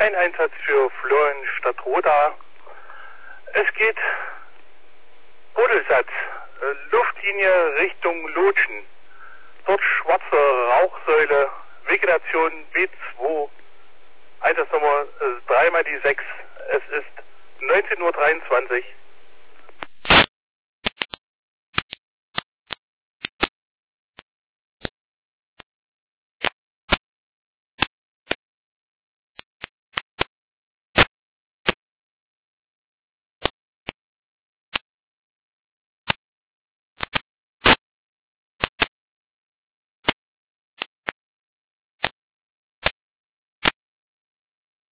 Ein Einsatz für Florian Stadtroda. Es geht Bodelsatz, Luftlinie Richtung Lotschen. Dort schwarze Rauchsäule, Vegetation B2, Einsatznummer 3 mal die 6. Es ist 19:23 Uhr.